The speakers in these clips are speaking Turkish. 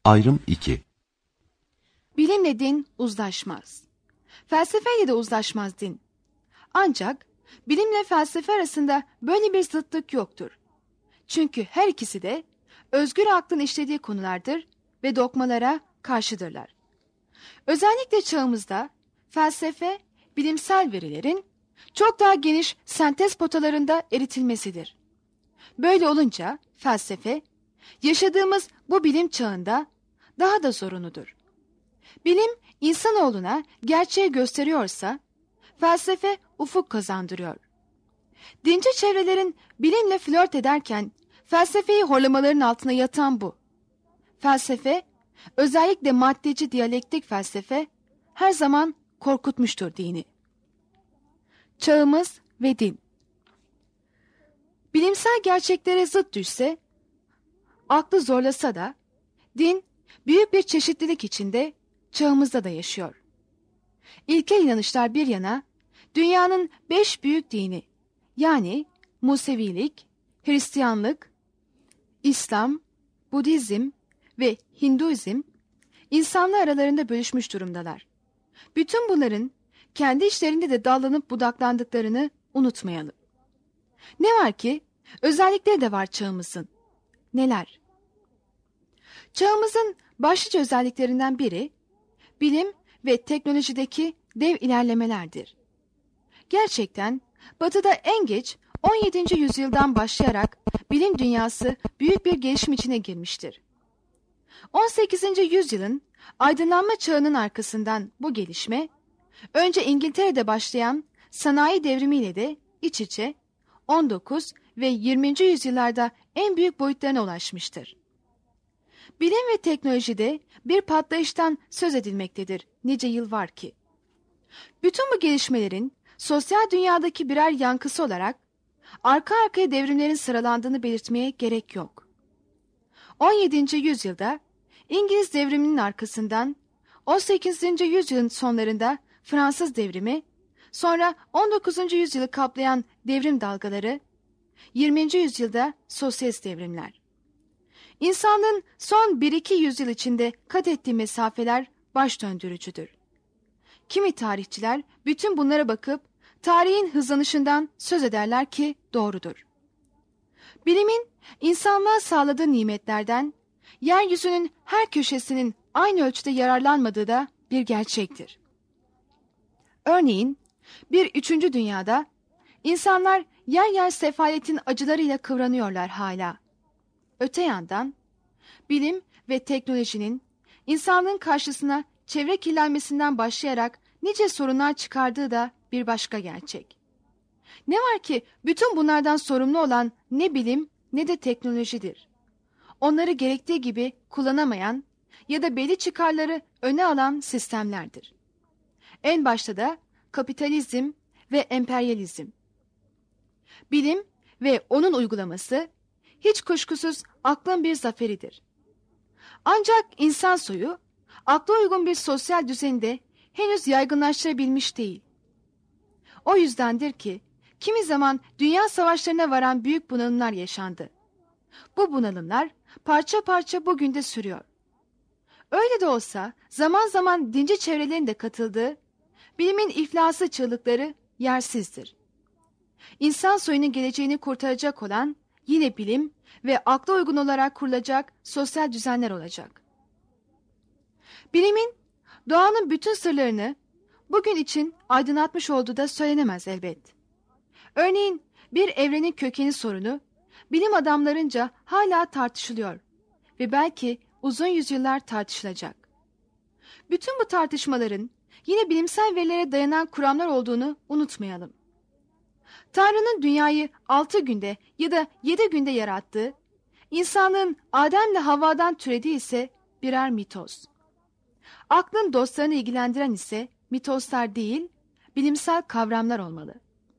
Ayrım 2. Bilimle din uzlaşmaz. Felsefeyle de uzlaşmaz din. Ancak bilimle felsefe arasında böyle bir zıtlık yoktur. Çünkü her ikisi de özgür aklın işlediği konulardır ve dogmalara karşıdırlar. Özellikle çağımızda felsefe, bilimsel verilerin çok daha geniş sentez potalarında eritilmesidir. Böyle olunca felsefe, yaşadığımız bu bilim çağında daha da zorunudur. Bilim, insanoğluna gerçeği gösteriyorsa, felsefe ufuk kazandırıyor. Dinci çevrelerin bilimle flört ederken, felsefeyi horlamaların altına yatan bu. Felsefe, özellikle maddeci diyalektik felsefe, her zaman korkutmuştur dini. Çağımız ve din. Bilimsel gerçeklere zıt düşse, aklı zorlasa da, din büyük bir çeşitlilik içinde çağımızda da yaşıyor. İlkel inanışlar bir yana, dünyanın 5 büyük dini, yani Musevilik, Hristiyanlık, İslam, Budizm ve Hinduizm, insanlar aralarında bölüşmüş durumdalar. Bütün bunların kendi işlerinde de dallanıp budaklandıklarını unutmayalım. Ne var ki, özellikleri de var çağımızın. Neler? Çağımızın başlıca özelliklerinden biri, bilim ve teknolojideki dev ilerlemelerdir. Gerçekten Batı'da en geç 17. yüzyıldan başlayarak bilim dünyası büyük bir gelişim içine girmiştir. 18. yüzyılın aydınlanma çağının arkasından bu gelişme, önce İngiltere'de başlayan sanayi devrimiyle de iç içe 19 ve 20. yüzyıllarda en büyük boyutlarına ulaşmıştır. Bilim ve teknolojide bir patlayıştan söz edilmektedir nice yıl var ki. Bütün bu gelişmelerin sosyal dünyadaki birer yankısı olarak arka arkaya devrimlerin sıralandığını belirtmeye gerek yok. 17. yüzyılda İngiliz devriminin arkasından 18. yüzyılın sonlarında Fransız devrimi, sonra 19. yüzyılı kaplayan devrim dalgaları, 20. yüzyılda sosyalist devrimler. İnsanlığın son 1-2 yüzyıl içinde kat ettiği mesafeler baş döndürücüdür. Kimi tarihçiler bütün bunlara bakıp tarihin hızlanışından söz ederler ki doğrudur. Bilimin insanlığa sağladığı nimetlerden yeryüzünün her köşesinin aynı ölçüde yararlanmadığı da bir gerçektir. Örneğin bir 3. dünyada insanlar yer yer sefaletin acılarıyla kıvranıyorlar hala. Öte yandan bilim ve teknolojinin insanlığın karşısına çevre kirlenmesinden başlayarak nice sorunlar çıkardığı da bir başka gerçek. Ne var ki bütün bunlardan sorumlu olan ne bilim ne de teknolojidir. Onları gerektiği gibi kullanamayan ya da belli çıkarları öne alan sistemlerdir. En başta da kapitalizm ve emperyalizm. Bilim ve onun uygulaması hiç kuşkusuz aklın bir zaferidir. Ancak insan soyu akla uygun bir sosyal düzende henüz yaygınlaştırabilmiş değil. O yüzdendir ki kimi zaman dünya savaşlarına varan büyük bunalımlar yaşandı. Bu bunalımlar parça parça bugün de sürüyor. Öyle de olsa zaman zaman dinci çevrelerin de katıldığı bilimin iflası çığlıkları yersizdir. İnsan soyunun geleceğini kurtaracak olan yine bilim ve akla uygun olarak kurulacak sosyal düzenler olacak. Bilimin doğanın bütün sırlarını bugün için aydınlatmış olduğu da söylenemez elbet. Örneğin bir evrenin kökeni sorunu bilim adamlarınca hala tartışılıyor ve belki uzun yüzyıllar tartışılacak. Bütün bu tartışmaların yine bilimsel verilere dayanan kuramlar olduğunu unutmayalım. Tanrı'nın dünyayı 6 günde ya da 7 günde yarattığı, insanlığın Adem'le Havva'dan türediği ise birer mitos. Aklın dostlarını ilgilendiren ise mitoslar değil, bilimsel kavramlar olmalı.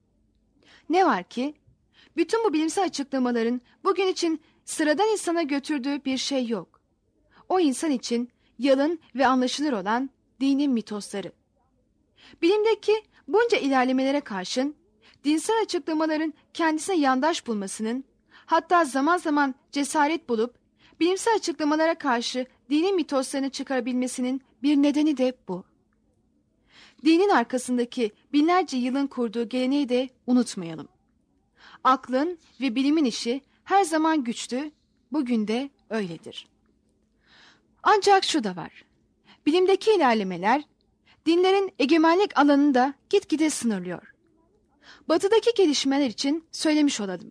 Ne var ki, bütün bu bilimsel açıklamaların bugün için sıradan insana götürdüğü bir şey yok. O insan için yalın ve anlaşılır olan dinin mitosları. Bilimdeki bunca ilerlemelere karşın, dinsel açıklamaların kendisine yandaş bulmasının, hatta zaman zaman cesaret bulup bilimsel açıklamalara karşı dinin mitoslarını çıkarabilmesinin bir nedeni de bu. Dinin arkasındaki binlerce yılın kurduğu geleneği de unutmayalım. Aklın ve bilimin işi her zaman güçtü, bugün de öyledir. Ancak şu da var. Bilimdeki ilerlemeler, dinlerin egemenlik alanını da gitgide sınırlıyor. Batıdaki gelişmeler için söylemiş olalım.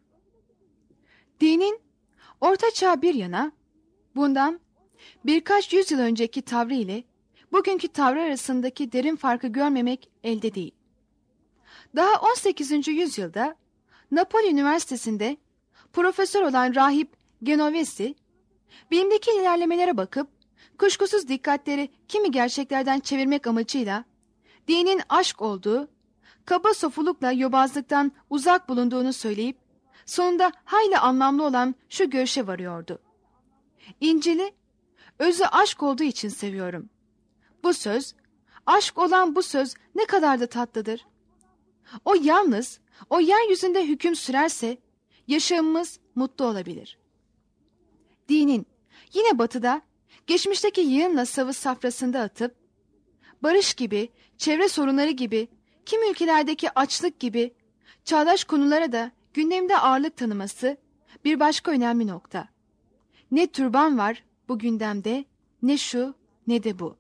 Dinin Orta Çağ bir yana, bundan birkaç yüzyıl önceki tavrı ile bugünkü tavrı arasındaki derin farkı görmemek elde değil. Daha 18. yüzyılda Napoli Üniversitesi'nde profesör olan rahip Genovesi, bilimdeki ilerlemelere bakıp kuşkusuz dikkatleri kimi gerçeklerden çevirmek amacıyla dinin aşk olduğu, kaba sofulukla yobazlıktan uzak bulunduğunu söyleyip sonunda hayli anlamlı olan şu görüşe varıyordu. İncil'i özü aşk olduğu için seviyorum. Bu söz, aşk olan bu söz ne kadar da tatlıdır. O yalnız, o yeryüzünde hüküm sürerse yaşamımız mutlu olabilir. Dinin yine batıda geçmişteki yığınla savı safrasında atıp, barış gibi, çevre sorunları gibi, kimi ülkelerdeki açlık gibi çağdaş konulara da gündemde ağırlık tanıması bir başka önemli nokta. Ne türban var bu gündemde, ne şu ne de bu.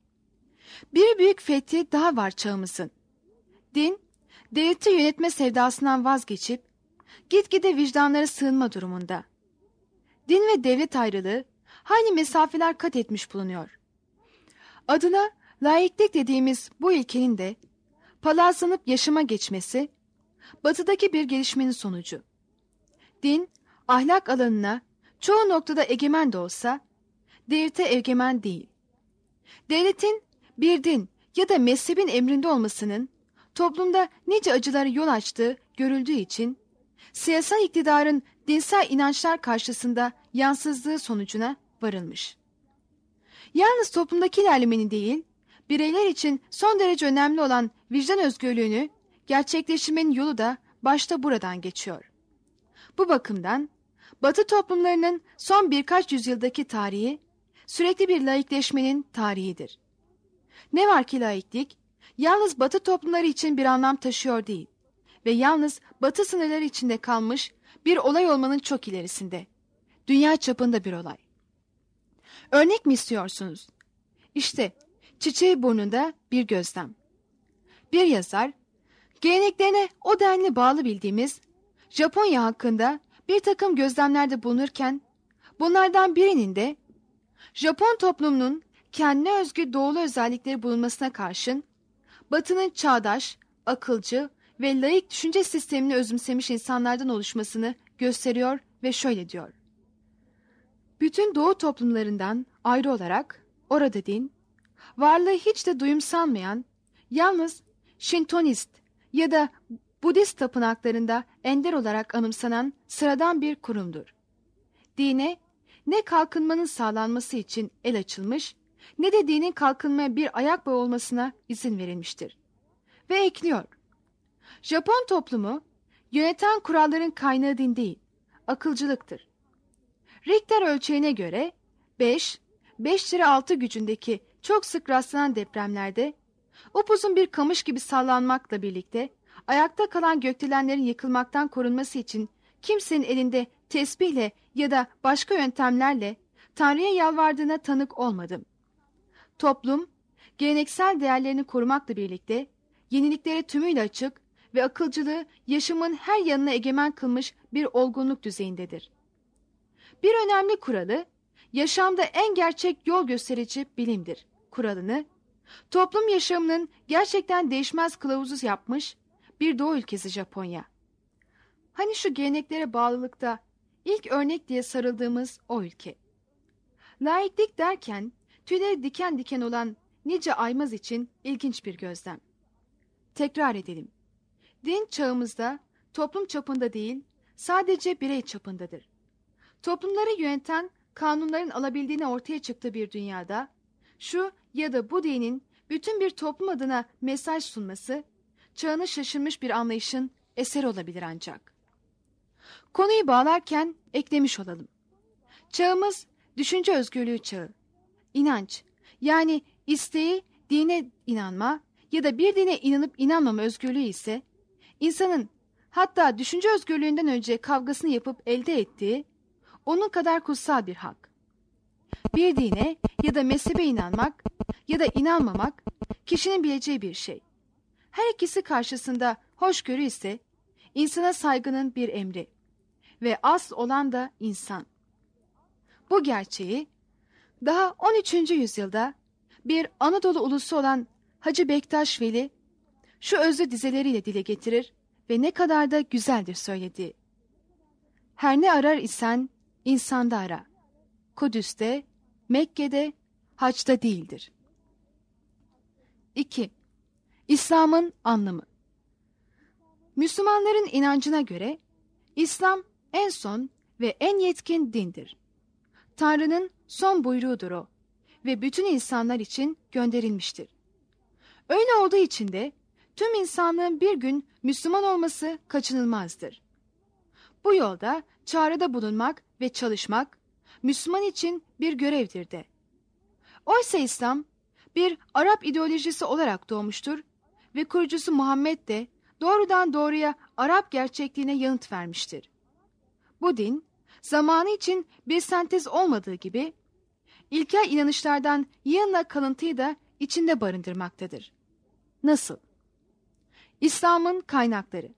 Bir büyük fethi daha var çağımızın. Din, devleti yönetme sevdasından vazgeçip, gitgide vicdanlara sığınma durumunda. Din ve devlet ayrılığı hayli mesafeler kat etmiş bulunuyor. Adına laiklik dediğimiz bu ilkenin de palazlanıp yaşama geçmesi, batıdaki bir gelişmenin sonucu. Din, ahlak alanına çoğu noktada egemen de olsa, devlete egemen değil. Devletin bir din ya da mezhebin emrinde olmasının toplumda nice acılara yol açtığı görüldüğü için, siyasal iktidarın dinsel inançlar karşısında yansızlığı sonucuna varılmış. Yalnız toplumdaki ilerlemenin değil, bireyler için son derece önemli olan vicdan özgürlüğünü gerçekleştirmenin yolu da başta buradan geçiyor. Bu bakımdan Batı toplumlarının son birkaç yüzyıldaki tarihi sürekli bir laikleşmenin tarihidir. Ne var ki laiklik, yalnız Batı toplumları için bir anlam taşıyor değil ve yalnız Batı sınırları içinde kalmış bir olay olmanın çok ilerisinde. Dünya çapında bir olay. Örnek mi istiyorsunuz? İşte çiçeği burnunda bir gözlem. Bir yazar, geleneklerine o denli bağlı bildiğimiz Japonya hakkında bir takım gözlemlerde bulunurken, bunlardan birinin de Japon toplumunun kendine özgü doğulu özellikleri bulunmasına karşın, Batı'nın çağdaş, akılcı ve laik düşünce sistemini özümsemiş insanlardan oluşmasını gösteriyor ve şöyle diyor. Bütün doğu toplumlarından ayrı olarak orada din, varlığı hiç de duyumsanmayan, yalnız Şintonist ya da Budist tapınaklarında ender olarak anımsanan sıradan bir kurumdur. Dine ne kalkınmanın sağlanması için el açılmış, ne de dinin kalkınmaya bir ayak bağı olmasına izin verilmiştir. Ve ekliyor. Japon toplumu yöneten kuralların kaynağı din değil, akılcılıktır. Richter ölçeğine göre 5,6 gücündeki çok sık rastlanan depremlerde upuzun bir kamış gibi sallanmakla birlikte ayakta kalan gökdelenlerin yıkılmaktan korunması için kimsenin elinde tesbihle ya da başka yöntemlerle Tanrı'ya yalvardığına tanık olmadım. Toplum, geleneksel değerlerini korumakla birlikte yeniliklere tümüyle açık ve akılcılığı yaşamın her yanına egemen kılmış bir olgunluk düzeyindedir. Bir önemli kuralı, yaşamda en gerçek yol gösterici bilimdir kuralını, toplum yaşamının gerçekten değişmez kılavuzu yapmış bir doğu ülkesi Japonya. Hani şu geleneklere bağlılıkta ilk örnek diye sarıldığımız o ülke. Laiklik derken tüyleri diken diken olan nice aymaz için ilginç bir gözlem. Tekrar edelim. Din çağımızda toplum çapında değil, sadece birey çapındadır. Toplumları yöneten kanunların alabildiğine ortaya çıktığı bir dünyada, şu ya da bu dinin bütün bir toplum adına mesaj sunması, çağını şaşırmış bir anlayışın eseri olabilir ancak. Konuyu bağlarken eklemiş olalım. Çağımız düşünce özgürlüğü çağı. inanç, yani isteği, dine inanma ya da bir dine inanıp inanmama özgürlüğü ise, insanın hatta düşünce özgürlüğünden önce kavgasını yapıp elde ettiği, onun kadar kutsal bir hak. Bir dine ya da mezhebe inanmak ya da inanmamak, kişinin bileceği bir şey. Her ikisi karşısında hoşgörü ise, insana saygının bir emri ve asıl olan da insan. Bu gerçeği daha 13. yüzyılda bir Anadolu ulusu olan Hacı Bektaş Veli şu özlü dizeleriyle dile getirir ve ne kadar da güzeldir söylediği. Her ne arar isen insanda ara. Kudüs'te, Mekke'de, Haç'ta değildir. 2. İslam'ın anlamı. Müslümanların inancına göre İslam en son ve en yetkin dindir. Tanrı'nın son buyruğudur o ve bütün insanlar için gönderilmiştir. Öyle olduğu için de tüm insanlığın bir gün Müslüman olması kaçınılmazdır. Bu yolda çağrıda bulunmak ve çalışmak Müslüman için bir görevdir de. Oysa İslam bir Arap ideolojisi olarak doğmuştur ve kurucusu Muhammed de doğrudan doğruya Arap gerçekliğine yanıt vermiştir. Bu din, zamanı için bir sentez olmadığı gibi, ilkel inanışlardan yığınla kalıntıyı da içinde barındırmaktadır. Nasıl? İslam'ın kaynakları.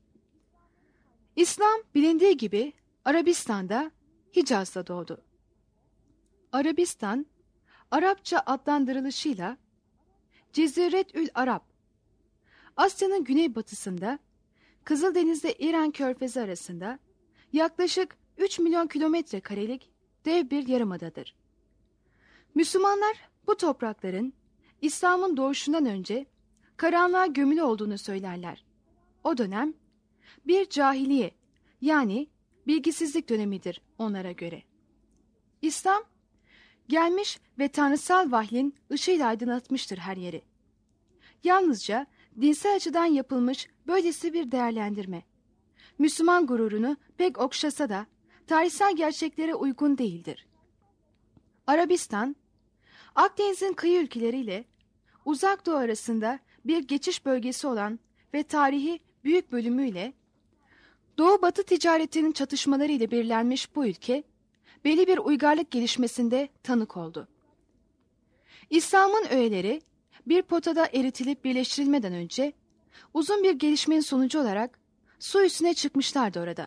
İslam bilindiği gibi Arabistan'da, Hicaz'da doğdu. Arabistan, Arapça adlandırılışıyla Ceziretül Arap, Asya'nın güneybatısında, Kızıldeniz'de İran Körfezi arasında yaklaşık 3 milyon kilometre karelik dev bir yarımadadır. Müslümanlar bu toprakların İslam'ın doğuşundan önce karanlığa gömülü olduğunu söylerler. O dönem bir cahiliye, yani bilgisizlik dönemidir onlara göre. İslam gelmiş ve tanrısal vahyin ışığıyla aydınlatmıştır her yeri. Yalnızca dinsel açıdan yapılmış böylesi bir değerlendirme, Müslüman gururunu pek okşasa da tarihsel gerçeklere uygun değildir. Arabistan, Akdeniz'in kıyı ülkeleriyle Uzak Doğu arasında bir geçiş bölgesi olan ve tarihi büyük bölümüyle Doğu-Batı ticaretinin çatışmaları ile belirlenmiş bu ülke, belli bir uygarlık gelişmesinde tanık oldu. İslam'ın öğeleri bir potada eritilip birleştirilmeden önce uzun bir gelişmenin sonucu olarak su üstüne çıkmışlardı orada.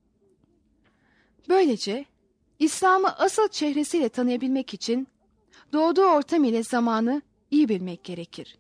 Böylece İslam'ı asıl çehresiyle tanıyabilmek için doğduğu ortam ile zamanı iyi bilmek gerekir.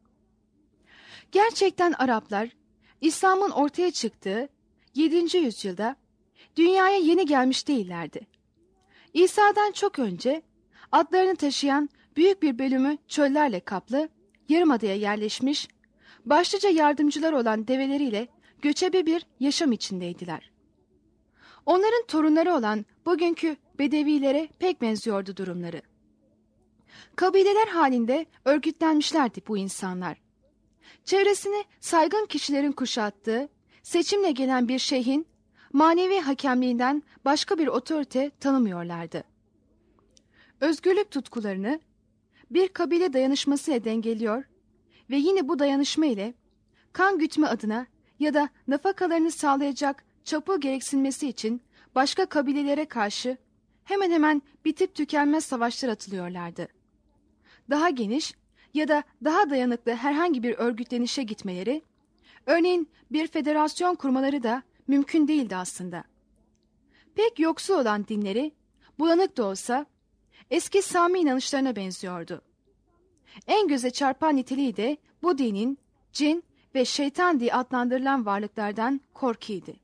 Gerçekten Araplar İslam'ın ortaya çıktığı 7. yüzyılda dünyaya yeni gelmiş değillerdi. İsa'dan çok önce atlarını taşıyan büyük bir bölümü çöllerle kaplı yarımadaya yerleşmiş, başlıca yardımcılar olan develeriyle göçebe bir yaşam içindeydiler. Onların torunları olan bugünkü Bedevilere pek benziyordu durumları. Kabileler halinde örgütlenmişlerdi bu insanlar. Çevresini saygın kişilerin kuşattığı, seçimle gelen bir şeyhin manevi hakemliğinden başka bir otorite tanımıyorlardı. Özgürlük tutkularını bir kabile dayanışmasıyla dengeliyor ve yine bu dayanışma ile kan gütme adına ya da nafakalarını sağlayacak çapul gereksinmesi için başka kabilelere karşı hemen hemen bitip tükenmez savaşlar atılıyorlardı. Daha geniş ya da daha dayanıklı herhangi bir örgütlenişe gitmeleri, örneğin bir federasyon kurmaları da mümkün değildi aslında. Pek yoksul olan dinleri, bulanık da olsa, eski Sami inanışlarına benziyordu. En göze çarpan niteliği de bu dinin cin ve şeytan diye adlandırılan varlıklardan korkuydu.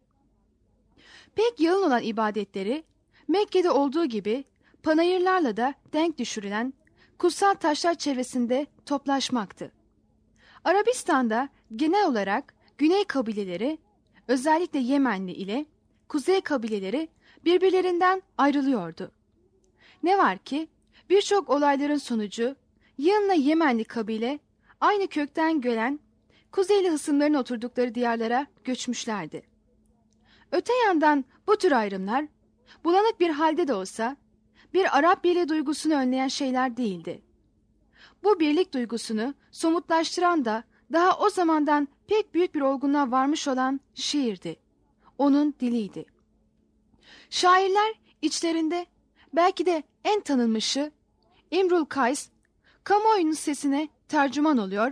Pek yalın olan ibadetleri, Mekke'de olduğu gibi panayırlarla da denk düşürülen kutsal taşlar çevresinde toplaşmaktı. Arabistan'da genel olarak Güney kabileleri, özellikle Yemenli ile Kuzey kabileleri birbirlerinden ayrılıyordu. Ne var ki birçok olayların sonucu yığınla Yemenli kabile aynı kökten gelen Kuzeyli hısımların oturdukları diyarlara göçmüşlerdi. Öte yandan bu tür ayrımlar bulanık bir halde de olsa bir Arap birliği duygusunu önleyen şeyler değildi. Bu birlik duygusunu somutlaştıran da daha o zamandan pek büyük bir olgunluğa varmış olan şiirdi. Onun diliydi. Şairler içlerinde belki de en tanınmışı İmrul Kays, kamuoyunun sesine tercüman oluyor.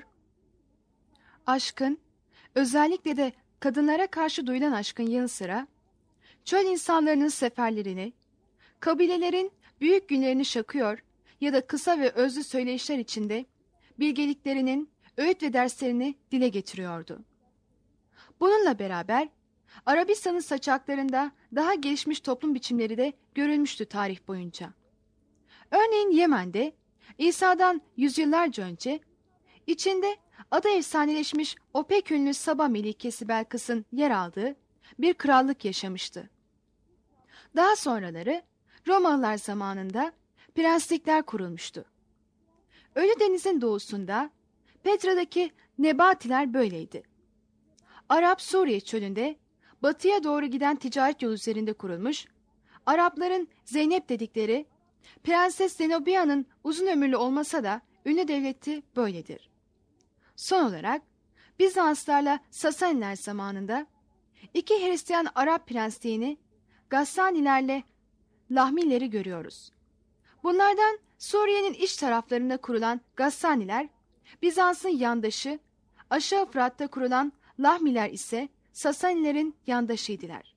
Aşkın, özellikle de kadınlara karşı duyulan aşkın yanı sıra, çöl insanlarının seferlerini, kabilelerin büyük günlerini şakıyor ya da kısa ve özlü söyleyişler içinde bilgeliklerinin öğüt ve derslerini dile getiriyordu. Bununla beraber Arabistan'ın saçaklarında daha gelişmiş toplum biçimleri de görülmüştü tarih boyunca. Örneğin Yemen'de İsa'dan yüzyıllarca önce içinde adı efsaneleşmiş o pek ünlü Saba Melikesi Belkıs'ın yer aldığı bir krallık yaşamıştı. Daha sonraları Romalılar zamanında prenslikler kurulmuştu. Ölüdeniz'in doğusunda Petra'daki Nebatiler böyleydi. Arap Suriye çölünde batıya doğru giden ticaret yolu üzerinde kurulmuş, Arapların Zeynep dedikleri Prenses Zenobia'nın uzun ömürlü olmasa da ünlü devleti böyledir. Son olarak Bizanslarla Sasaniler zamanında iki Hristiyan Arap prensliğini Gassanilerle Lahmileri görüyoruz. Bunlardan Suriye'nin iç taraflarında kurulan Gassaniler, Bizans'ın yandaşı, aşağı Fırat'ta kurulan Lahmiler ise Sasanilerin yandaşıydılar.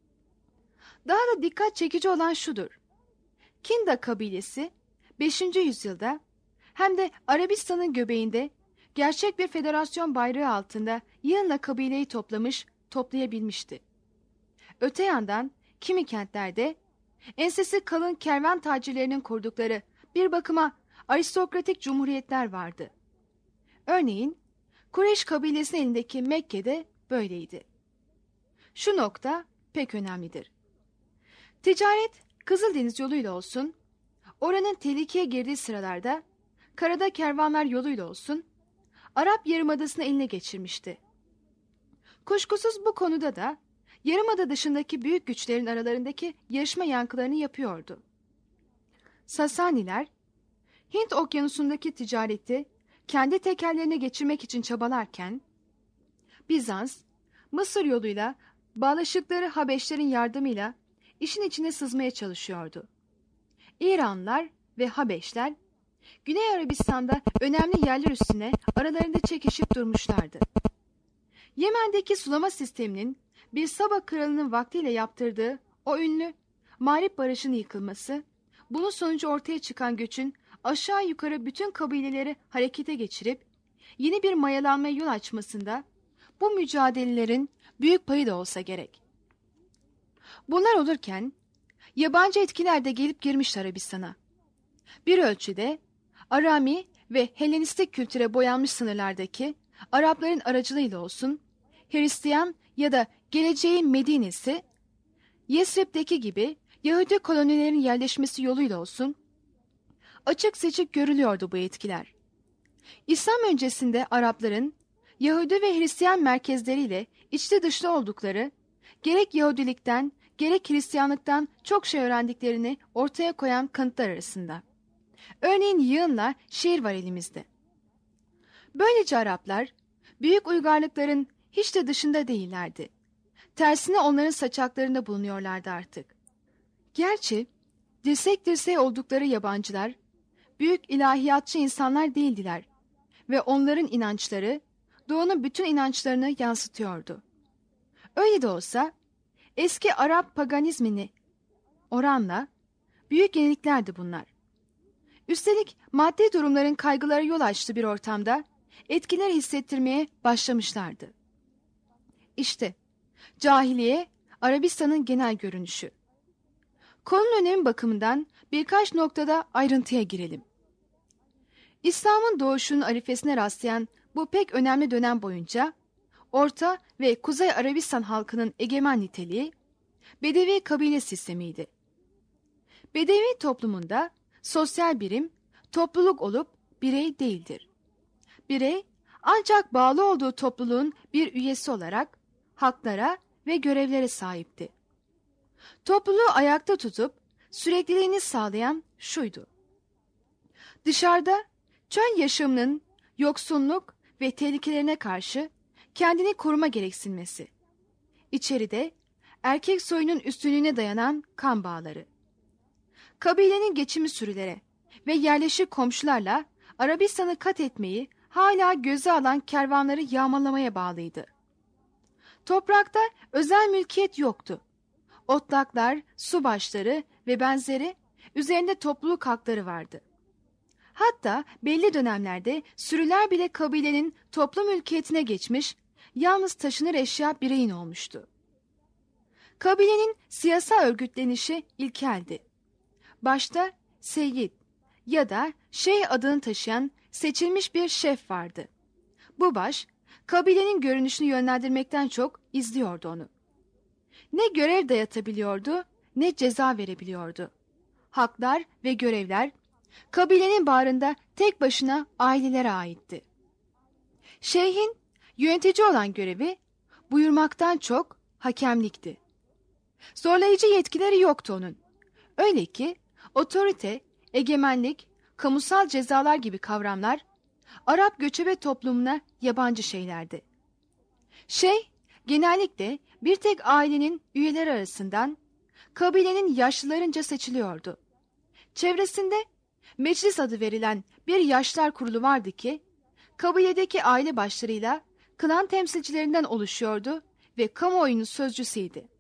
Daha da dikkat çekici olan şudur. Kinda kabilesi 5. yüzyılda hem de Arabistan'ın göbeğinde gerçek bir federasyon bayrağı altında yığınla kabileyi toplayabilmişti. Öte yandan kimi kentlerde ensesi kalın kervan tacirlerinin kurdukları bir bakıma aristokratik cumhuriyetler vardı. Örneğin Kureyş kabilesinin elindeki Mekke'de böyleydi. Şu nokta pek önemlidir. Ticaret Kızıldeniz yoluyla olsun, oranın tehlikeye girdiği sıralarda karada kervanlar yoluyla olsun, Arap Yarımadası'nı eline geçirmişti. Kuşkusuz bu konuda da Yarımada dışındaki büyük güçlerin aralarındaki yarışma yankılarını yapıyordu. Sasaniler, Hint okyanusundaki ticareti kendi tekellerine geçirmek için çabalarken, Bizans, Mısır yoluyla bağlaşıkları Habeşlerin yardımıyla işin içine sızmaya çalışıyordu. İranlılar ve Habeşler, Güney Arabistan'da önemli yerler üstüne aralarında çekişip durmuşlardı. Yemen'deki sulama sisteminin bir Saba kralının vaktiyle yaptırdığı o ünlü Mağrip Barajı'nın yıkılması, bunun sonucu ortaya çıkan göçün aşağı yukarı bütün kabileleri harekete geçirip yeni bir mayalanmaya yol açmasında bu mücadelelerin büyük payı da olsa gerek. Bunlar olurken yabancı etkiler de gelip girmişti Arabistan'a. Bir ölçüde Arami ve Helenistik kültüre boyanmış sınırlardaki Arapların aracılığıyla olsun, Hristiyan ya da geleceğin Medine'si, Yesrib'deki gibi Yahudi kolonilerin yerleşmesi yoluyla olsun, açık seçik görülüyordu bu etkiler. İslam öncesinde Arapların Yahudi ve Hristiyan merkezleriyle içli dışlı oldukları, gerek Yahudilikten gerek Hristiyanlıktan çok şey öğrendiklerini ortaya koyan kanıtlar arasında. Örneğin yığınla şiir var elimizde. Böylece Araplar büyük uygarlıkların hiç de dışında değillerdi. Tersine onların saçaklarında bulunuyorlardı artık. Gerçi dirsek dirseğe oldukları yabancılar büyük ilahiyatçı insanlar değildiler ve onların inançları Doğu'nun bütün inançlarını yansıtıyordu. Öyle de olsa eski Arap paganizmini oranla büyük yeniliklerdi bunlar. Üstelik maddi durumların kaygılara yol açtığı bir ortamda etkileri hissettirmeye başlamışlardı. İşte cahiliye Arabistan'ın genel görünüşü. Konunun önemi bakımından birkaç noktada ayrıntıya girelim. İslam'ın doğuşunun arifesine rastlayan bu pek önemli dönem boyunca Orta ve Kuzey Arabistan halkının egemen niteliği Bedevi kabile sistemiydi. Bedevi toplumunda sosyal birim topluluk olup birey değildir. Birey ancak bağlı olduğu topluluğun bir üyesi olarak haklara ve görevlere sahipti. Topluluğu ayakta tutup sürekliliğini sağlayan şuydu: dışarıda çöl yaşamının yoksunluk ve tehlikelerine karşı kendini koruma gereksinmesi, İçeride erkek soyunun üstünlüğüne dayanan kan bağları. Kabilenin geçimi sürülere ve yerleşik komşularla Arabistan'ı kat etmeyi hala göze alan kervanları yağmalamaya bağlıydı. Toprakta özel mülkiyet yoktu. Otlaklar, su başları ve benzeri üzerinde topluluk hakları vardı. Hatta belli dönemlerde sürüler bile kabilenin toplu mülkiyetine geçmiş, yalnız taşınır eşya bireyin olmuştu. Kabilenin siyasal örgütlenişi ilkeldi. Başta seyyid ya da şeyh adını taşıyan seçilmiş bir şef vardı. Bu baş, kabilenin görünüşünü yönlendirmekten çok izliyordu onu. Ne görev dayatabiliyordu, ne ceza verebiliyordu. Haklar ve görevler, kabilenin bağrında tek başına ailelere aitti. Şeyhin yönetici olan görevi, buyurmaktan çok hakemlikti. Zorlayıcı yetkileri yoktu onun. Öyle ki otorite, egemenlik, kamusal cezalar gibi kavramlar Arap göçebe toplumuna yabancı şeylerdi. Genellikle bir tek ailenin üyeleri arasından kabilenin yaşlılarınca seçiliyordu. Çevresinde meclis adı verilen bir yaşlar kurulu vardı ki kabiledeki aile başlarıyla klan temsilcilerinden oluşuyordu ve kamuoyunun sözcüsüydü.